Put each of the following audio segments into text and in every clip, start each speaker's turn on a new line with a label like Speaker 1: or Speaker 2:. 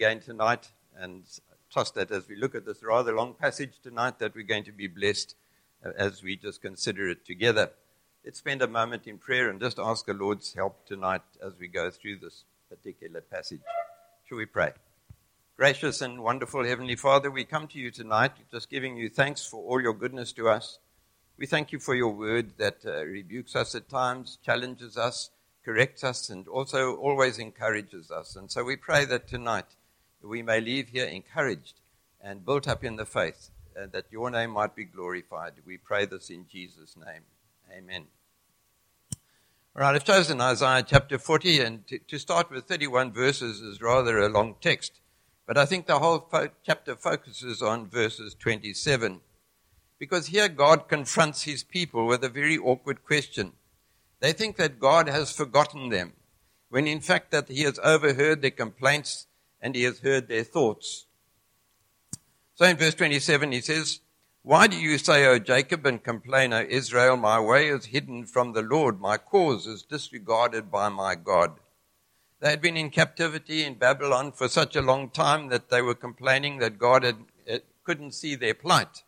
Speaker 1: again tonight, and trust that as we look at this rather long passage tonight that we're going to be blessed as we just consider it together. Let's spend a moment in prayer and just ask the Lord's help tonight as we go through this particular passage. Shall we pray? Gracious and wonderful Heavenly Father, we come to you tonight just giving you thanks for all your goodness to us. We thank you for your word that rebukes us at times, challenges us, corrects us, and also always encourages us. And so we pray that tonight we may leave here encouraged and built up in the faith, that your name might be glorified. We pray this in Jesus' name. Amen. All right, I've chosen Isaiah chapter 40, and to start with 31 verses is rather a long text, but I think the whole chapter focuses on verses 27, because here God confronts his people with a very awkward question. They think that God has forgotten them, when in fact that he has overheard their complaints and he has heard their thoughts. So in verse 27 he says, "Why do you say, O Jacob, and complain, O Israel, my way is hidden from the Lord, my cause is disregarded by my God." They had been in captivity in Babylon for such a long time that they were complaining that God couldn't see their plight.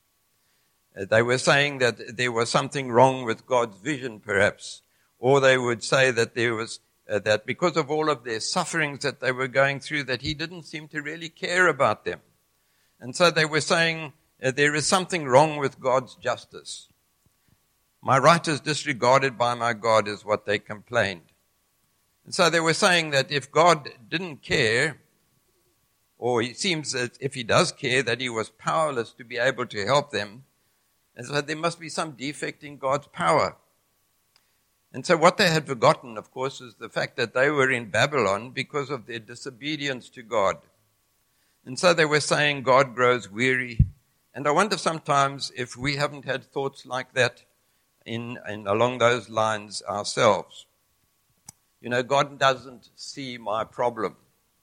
Speaker 1: They were saying that there was something wrong with God's vision, perhaps. Or they would say that there was that because of all of their sufferings that they were going through, that he didn't seem to really care about them. And so they were saying there is something wrong with God's justice. My right is disregarded by my God is what they complained. And so they were saying that if God didn't care, or it seems that if he does care, that he was powerless to be able to help them. And so there must be some defect in God's power. And so what they had forgotten, of course, is the fact that they were in Babylon because of their disobedience to God. And so they were saying God grows weary. And I wonder sometimes if we haven't had thoughts like that in along those lines ourselves. You know, God doesn't see my problem.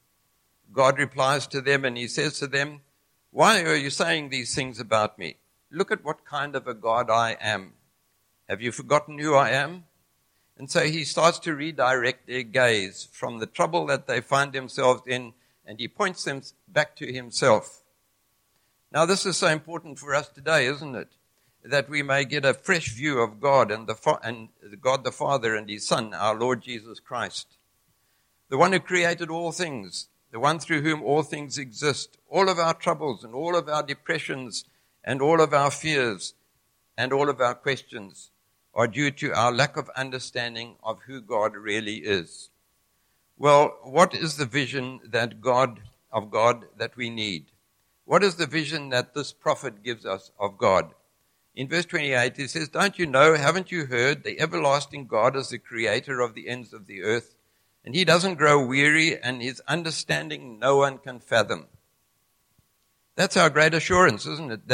Speaker 1: God replies to them and he says to them, "Why are you saying these things about me? Look at what kind of a God I am. Have you forgotten who I am?" And so he starts to redirect their gaze from the trouble that they find themselves in, and he points them back to himself. Now this is so important for us today, isn't it? That we may get a fresh view of God and God the Father and his Son, our Lord Jesus Christ. The one who created all things, the one through whom all things exist. All of our troubles and all of our depressions and all of our fears and all of our questions are due to our lack of understanding of who God really is. Well, what is the vision of God that we need? What is the vision that this prophet gives us of God? In verse 28, he says, "Don't you know, haven't you heard, the everlasting God is the creator of the ends of the earth, and he doesn't grow weary, and his understanding no one can fathom." That's our great assurance, isn't it?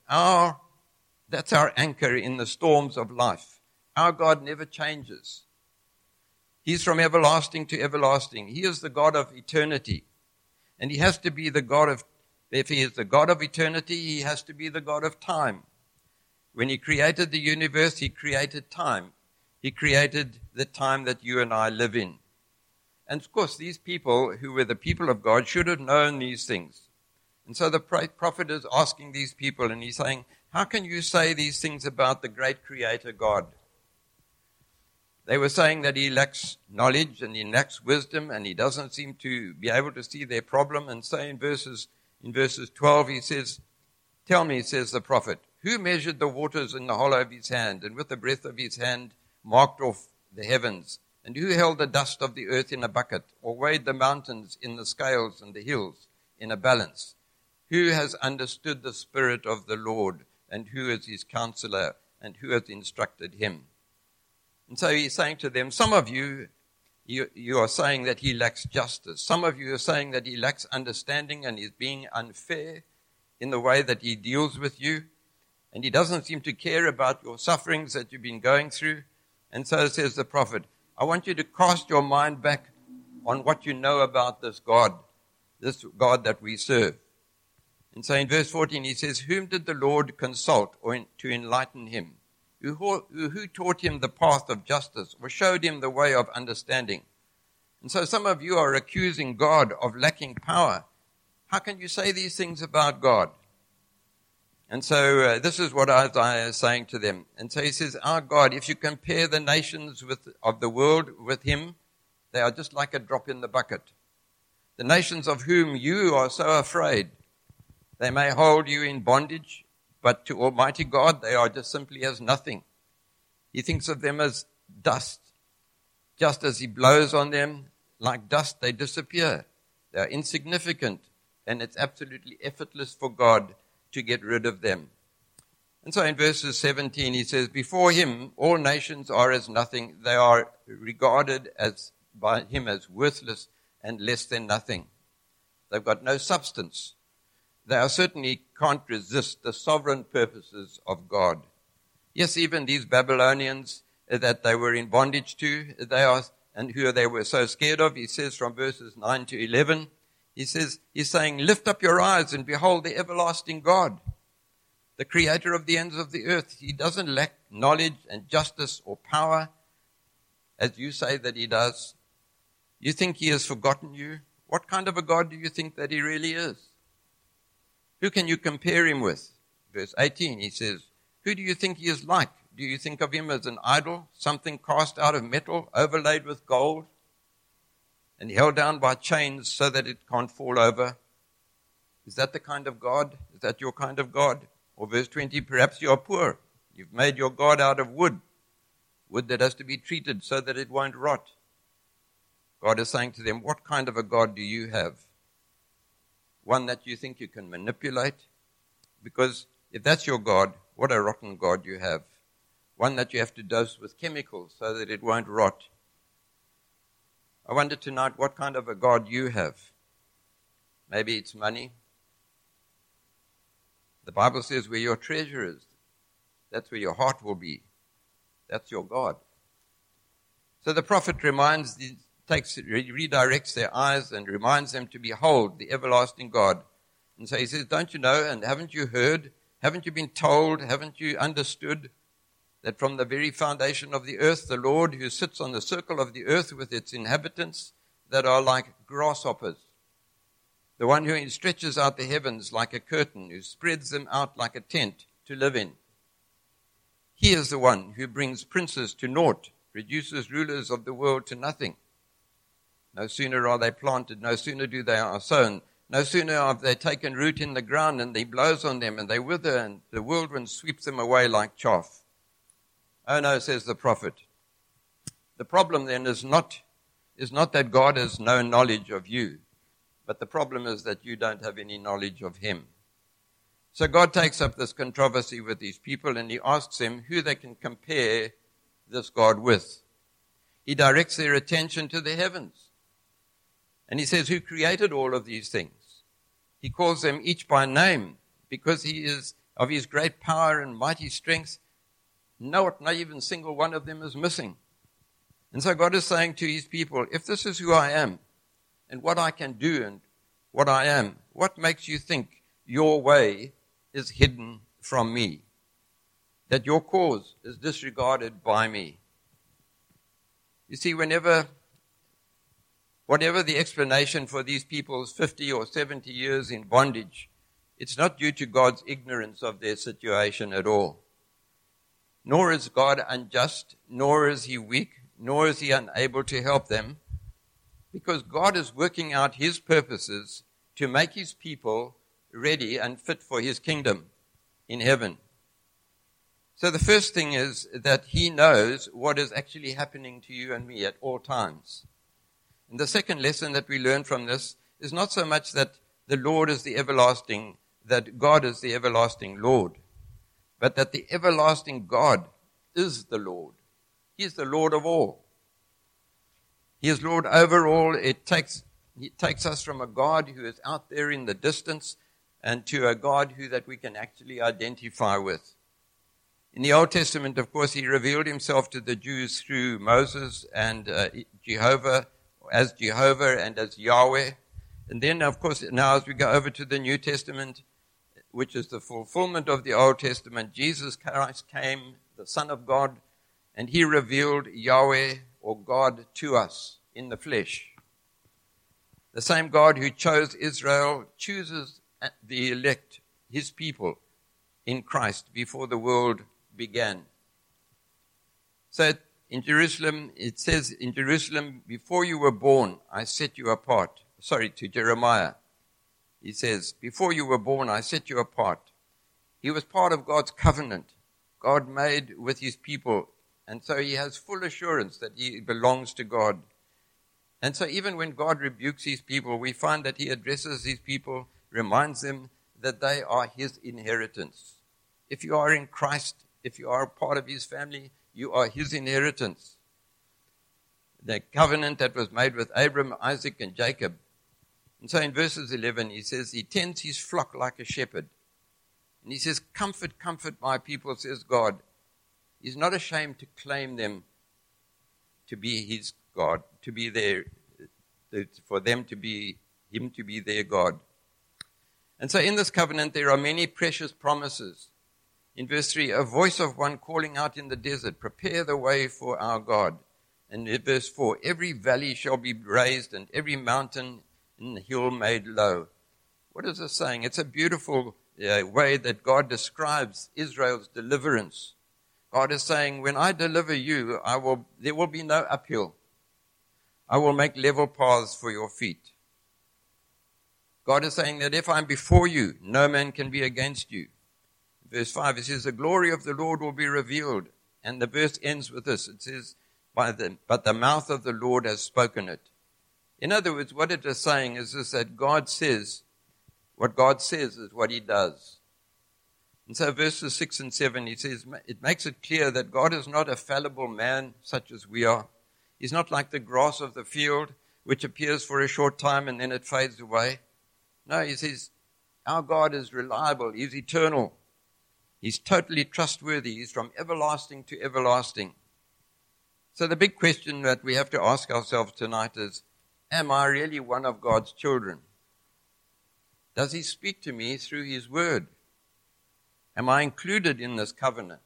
Speaker 1: That's our anchor in the storms of life. Our God never changes. He's from everlasting to everlasting. He is the God of eternity. And he has to be the God of, if he is the God of eternity, he has to be the God of time. When he created the universe, he created time. He created the time that you and I live in. And of course, these people who were the people of God should have known these things. And so the prophet is asking these people, and he's saying, how can you say these things about the great creator God? They were saying that he lacks knowledge and he lacks wisdom and he doesn't seem to be able to see their problem. And so in verses 12 he says, "Tell me," says the prophet, "who measured the waters in the hollow of his hand and with the breadth of his hand marked off the heavens? And who held the dust of the earth in a bucket or weighed the mountains in the scales and the hills in a balance? Who has understood the spirit of the Lord, and who is his counselor, and who has instructed him?" And so he's saying to them, some of you are saying that he lacks justice. Some of you are saying that he lacks understanding and is being unfair in the way that he deals with you. And he doesn't seem to care about your sufferings that you've been going through. And so says the prophet, I want you to cast your mind back on what you know about this God that we serve. And so in verse 14 he says, "Whom did the Lord consult or to enlighten him? Who taught him the path of justice or showed him the way of understanding? And so some of you are accusing God of lacking power. How can you say these things about God? And so this is what Isaiah is saying to them. And so he says, our God, if you compare the nations of the world with him, they are just like a drop in the bucket. The nations of whom you are so afraid, they may hold you in bondage, but to Almighty God, they are just simply as nothing. He thinks of them as dust. Just as he blows on them, like dust, they disappear. They are insignificant, and it's absolutely effortless for God to get rid of them. And so in verses 17, he says, before him, all nations are as nothing. They are regarded by him as worthless and less than nothing. They've got no substance. They certainly can't resist the sovereign purposes of God. Yes, even these Babylonians that they were in bondage to, and who they were so scared of, he says from verses 9 to 11, he's saying, lift up your eyes and behold the everlasting God, the creator of the ends of the earth. He doesn't lack knowledge and justice or power, as you say that he does. You think he has forgotten you? What kind of a God do you think that he really is? Who can you compare him with? Verse 18, he says, who do you think he is like? Do you think of him as an idol, something cast out of metal, overlaid with gold, and held down by chains so that it can't fall over? Is that the kind of God? Is that your kind of God? Or verse 20, perhaps you are poor. You've made your God out of wood that has to be treated so that it won't rot. God is saying to them, what kind of a God do you have? One that you think you can manipulate? Because if that's your God, what a rotten God you have. One that you have to dose with chemicals so that it won't rot. I wonder tonight what kind of a God you have. Maybe it's money. The Bible says where your treasure is, that's where your heart will be. That's your God. So the prophet redirects their eyes and reminds them to behold the everlasting God. And so he says, don't you know, and haven't you heard, haven't you been told, haven't you understood that from the very foundation of the earth, the Lord who sits on the circle of the earth with its inhabitants that are like grasshoppers, the one who stretches out the heavens like a curtain, who spreads them out like a tent to live in. He is the one who brings princes to naught, reduces rulers of the world to nothing. No sooner are they planted, no sooner do they are sown, no sooner have they taken root in the ground and he blows on them and they wither and the whirlwind sweeps them away like chaff. Oh no, says the prophet. The problem then is not that God has no knowledge of you, but the problem is that you don't have any knowledge of him. So God takes up this controversy with these people and he asks them who they can compare this God with. He directs their attention to the heavens. And he says, who created all of these things? He calls them each by name because he is of his great power and mighty strength. Not even a single one of them is missing. And so God is saying to his people, if this is who I am and what I can do and what I am, what makes you think your way is hidden from me? That your cause is disregarded by me? You see, whatever the explanation for these people's 50 or 70 years in bondage, it's not due to God's ignorance of their situation at all. Nor is God unjust, nor is he weak, nor is he unable to help them, because God is working out his purposes to make his people ready and fit for his kingdom in heaven. So the first thing is that he knows what is actually happening to you and me at all times. And the second lesson that we learn from this is not so much that the Lord is the everlasting, that God is the everlasting Lord, but that the everlasting God is the Lord. He is the Lord of all. He is Lord over all. He takes us from a God who is out there in the distance and to a God that we can actually identify with. In the Old Testament, of course, he revealed himself to the Jews through Moses and Jehovah and as Yahweh. And then, of course, now as we go over to the New Testament, which is the fulfillment of the Old Testament, Jesus Christ came, the Son of God, and he revealed Yahweh or God to us in the flesh. The same God who chose Israel chooses the elect, his people, in Christ before the world began. So in Jerusalem, it says, in Jerusalem, before you were born, I set you apart. Sorry, to Jeremiah. He says, before you were born, I set you apart. He was part of God's covenant, God made with his people. And so he has full assurance that he belongs to God. And so even when God rebukes his people, we find that he addresses his people, reminds them that they are his inheritance. If you are in Christ, if you are part of his family, you are his inheritance. The covenant that was made with Abram, Isaac, and Jacob. And so in verses 11, he says, he tends his flock like a shepherd. And he says, comfort, comfort my people, says God. He's not ashamed to claim them to be his God, to be their, for them to be, him to be their God. And so in this covenant, there are many precious promises. In verse 3, a voice of one calling out in the desert, prepare the way for our God. And in verse 4, every valley shall be raised and every mountain and hill made low. What is this saying? It's a beautiful way that God describes Israel's deliverance. God is saying, when I deliver you, there will be no uphill. I will make level paths for your feet. God is saying that if I'm before you, no man can be against you. Verse 5, it says, the glory of the Lord will be revealed. And the verse ends with this. It says, but the mouth of the Lord has spoken it. In other words, what it is saying is this, that God says, what God says is what he does. And so verses 6 and 7, he says, it makes it clear that God is not a fallible man such as we are. He's not like the grass of the field, which appears for a short time and then it fades away. No, he says, our God is reliable. He's eternal. He's totally trustworthy. He's from everlasting to everlasting. So the big question that we have to ask ourselves tonight is, am I really one of God's children? Does he speak to me through his word? Am I included in this covenant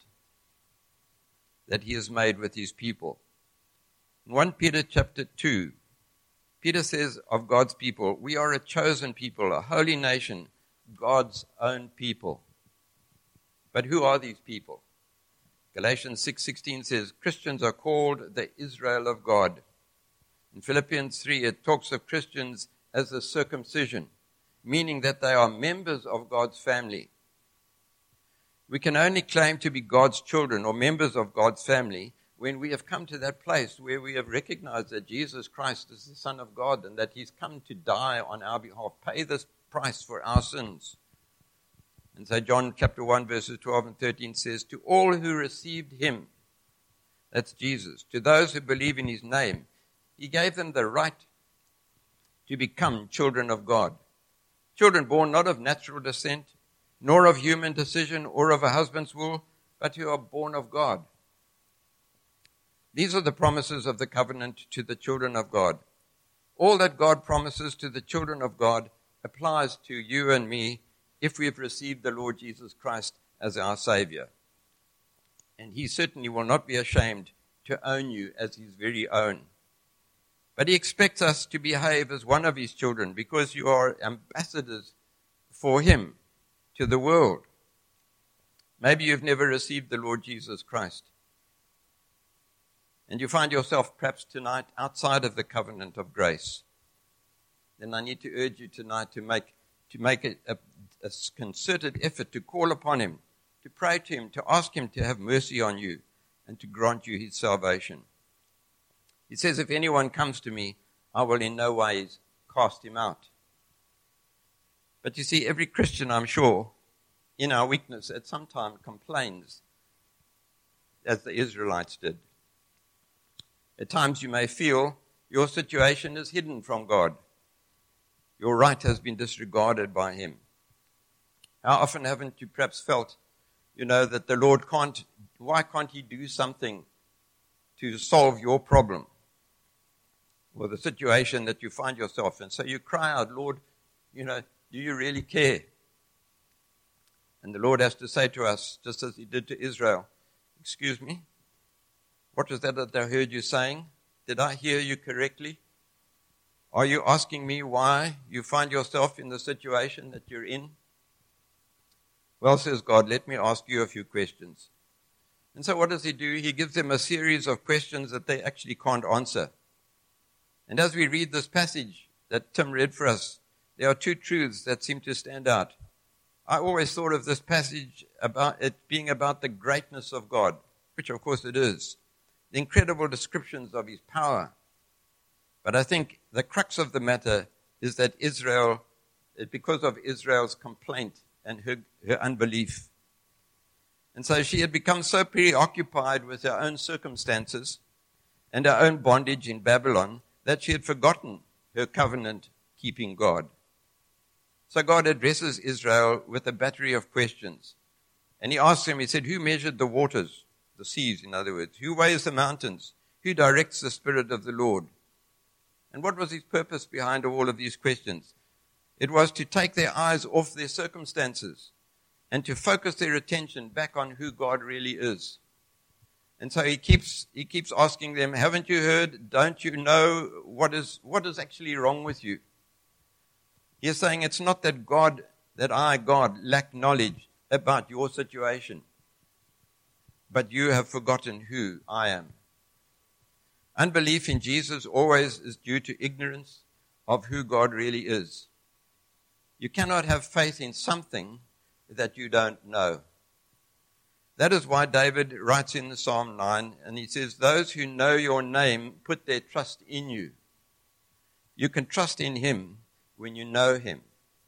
Speaker 1: that he has made with his people? In 1 Peter chapter 2, Peter says of God's people, we are a chosen people, a holy nation, God's own people. But who are these people? Galatians 6:16 says, Christians are called the Israel of God. In Philippians 3, it talks of Christians as the circumcision, meaning that they are members of God's family. We can only claim to be God's children or members of God's family when we have come to that place where we have recognized that Jesus Christ is the Son of God and that he's come to die on our behalf, pay this price for our sins. And so John chapter 1 verses 12 and 13 says, to all who received him, that's Jesus, to those who believe in his name, he gave them the right to become children of God. Children born not of natural descent, nor of human decision or of a husband's will, but who are born of God. These are the promises of the covenant to the children of God. All that God promises to the children of God applies to you and me if we have received the Lord Jesus Christ as our Savior. And he certainly will not be ashamed to own you as his very own. But he expects us to behave as one of his children because you are ambassadors for him to the world. Maybe you've never received the Lord Jesus Christ. And you find yourself perhaps tonight outside of the covenant of grace. Then I need to urge you tonight to make a concerted effort to call upon him, to pray to him, to ask him to have mercy on you and to grant you his salvation. He says, if anyone comes to me, I will in no ways cast him out. But you see, every Christian, I'm sure, in our weakness at some time complains, as the Israelites did. At times you may feel your situation is hidden from God. Your right has been disregarded by him. How often haven't you perhaps felt, that the Lord why can't he do something to solve your problem or the situation that you find yourself in? So you cry out, Lord, do you really care? And the Lord has to say to us, just as he did to Israel, excuse me, what was that I heard you saying? Did I hear you correctly? Are you asking me why you find yourself in the situation that you're in? Well, says God, let me ask you a few questions. And so what does he do? He gives them a series of questions that they actually can't answer. And as we read this passage that Tim read for us, there are two truths that seem to stand out. I always thought of this passage about it being about the greatness of God, which of course it is, the incredible descriptions of his power. But I think the crux of the matter is that Israel, because of Israel's complaint and her unbelief. And so she had become so preoccupied with her own circumstances and her own bondage in Babylon that she had forgotten her covenant-keeping God. So God addresses Israel with a battery of questions. And he asks him, he said, who measured the waters, the seas in other words? Who weighs the mountains? Who directs the Spirit of the Lord? And what was his purpose behind all of these questions? It was to take their eyes off their circumstances and to focus their attention back on who God really is. And so he keeps asking them, haven't you heard? Don't you know what is actually wrong with you? He's saying it's not that God, lack knowledge about your situation, but you have forgotten who I am. Unbelief in Jesus always is due to ignorance of who God really is. You cannot have faith in something that you don't know. That is why David writes in the Psalm 9, and he says, those who know your name put their trust in you. You can trust in him when you know him.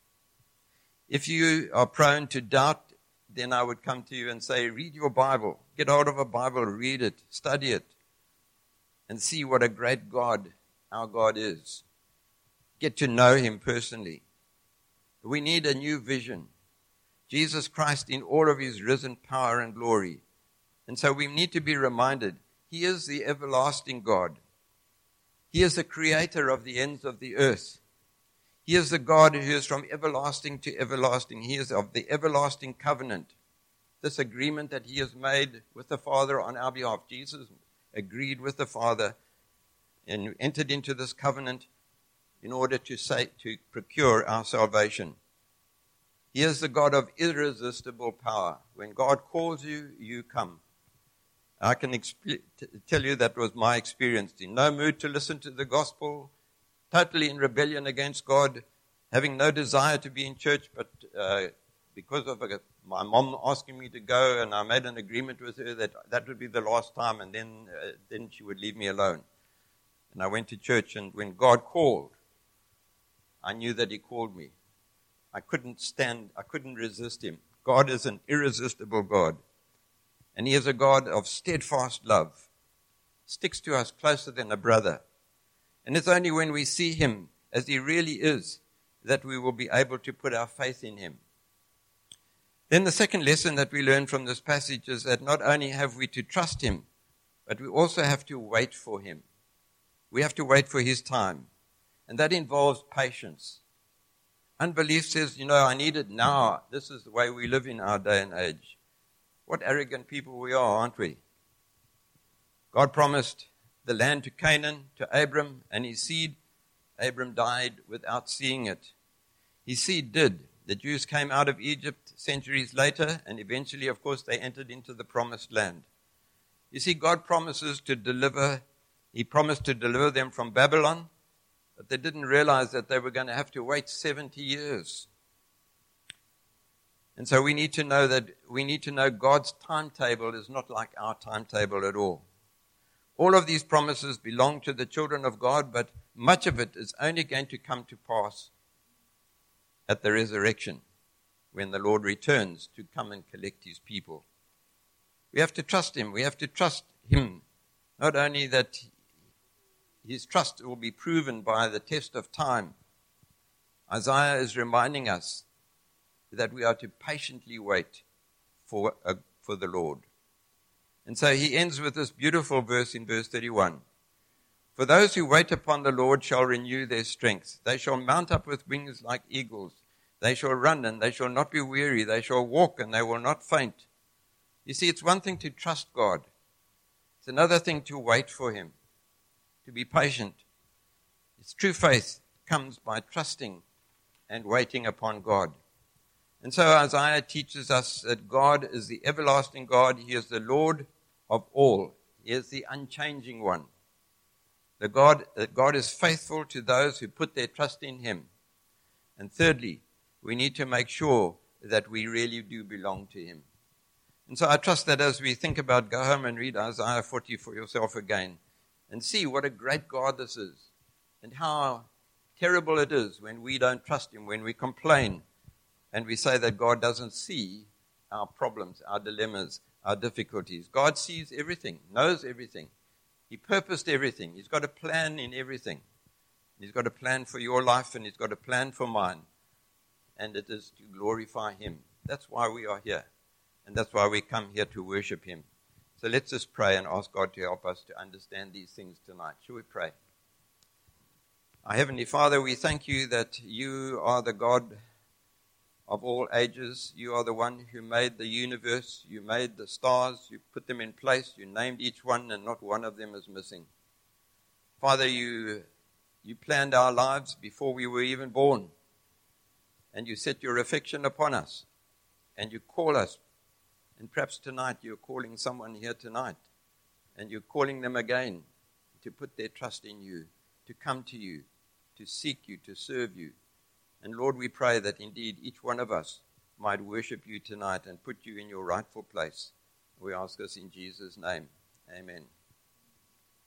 Speaker 1: If you are prone to doubt, then I would come to you and say, read your Bible. Get hold of a Bible, read it, study it, and see what a great God our God is. Get to know him personally. We need a new vision. Jesus Christ in all of his risen power and glory. And so we need to be reminded, he is the everlasting God. He is the creator of the ends of the earth. He is the God who is from everlasting to everlasting. He is of the everlasting covenant. This agreement that he has made with the Father on our behalf. Jesus agreed with the Father and entered into this covenant in order to procure our salvation. He is the God of irresistible power. When God calls you, you come. I can tell you that was my experience. In no mood to listen to the gospel, totally in rebellion against God, having no desire to be in church, but because of my mom asking me to go, and I made an agreement with her that would be the last time, and then she would leave me alone. And I went to church, and when God called, I knew that he called me. I couldn't resist him. God is an irresistible God. And he is a God of steadfast love. Sticks to us closer than a brother. And it's only when we see him as he really is that we will be able to put our faith in him. Then the second lesson that we learn from this passage is that not only have we to trust him, but we also have to wait for him. We have to wait for his time. And that involves patience. Unbelief says, I need it now. This is the way we live in our day and age. What arrogant people we are, aren't we? God promised the land to Canaan, to Abram, and his seed. Abram died without seeing it. His seed did. The Jews came out of Egypt centuries later, and eventually, of course, they entered into the promised land. You see, God promises to deliver. He promised to deliver them from Babylon, but they didn't realize that they were going to have to wait 70 years. And so we need to know God's timetable is not like our timetable at all. All of these promises belong to the children of God, but much of it is only going to come to pass at the resurrection, when the Lord returns to come and collect his people. We have to trust him. We have to trust him. Not only that his trust will be proven by the test of time. Isaiah is reminding us that we are to patiently wait for the Lord. And so he ends with this beautiful verse in verse 31. For those who wait upon the Lord shall renew their strength. They shall mount up with wings like eagles. They shall run and they shall not be weary. They shall walk and they will not faint. You see, it's one thing to trust God. It's another thing to wait for him. to be patient. It's true faith comes by trusting and waiting upon God. And so Isaiah teaches us that God is the everlasting God. He is the Lord of all. He is the unchanging one. That God is faithful to those who put their trust in him. And thirdly, we need to make sure that we really do belong to him. And so I trust that as we think about, go home and read Isaiah 40 for yourself again and see what a great God this is and how terrible it is when we don't trust him, when we complain and we say that God doesn't see our problems, our dilemmas, our difficulties. God sees everything, knows everything. He purposed everything. He's got a plan in everything. He's got a plan for your life and he's got a plan for mine. And it is to glorify him. That's why we are here. And that's why we come here to worship him. So let's just pray and ask God to help us to understand these things tonight. Shall we pray? Our Heavenly Father, we thank you that you are the God of all ages. You are the one who made the universe. You made the stars. You put them in place. You named each one, and not one of them is missing. Father, you planned our lives before we were even born. And you set your affection upon us. And you call us. And perhaps tonight you're calling someone here tonight. And you're calling them again to put their trust in you, to come to you, to seek you, to serve you. And Lord, we pray that indeed each one of us might worship you tonight and put you in your rightful place. We ask this in Jesus' name. Amen.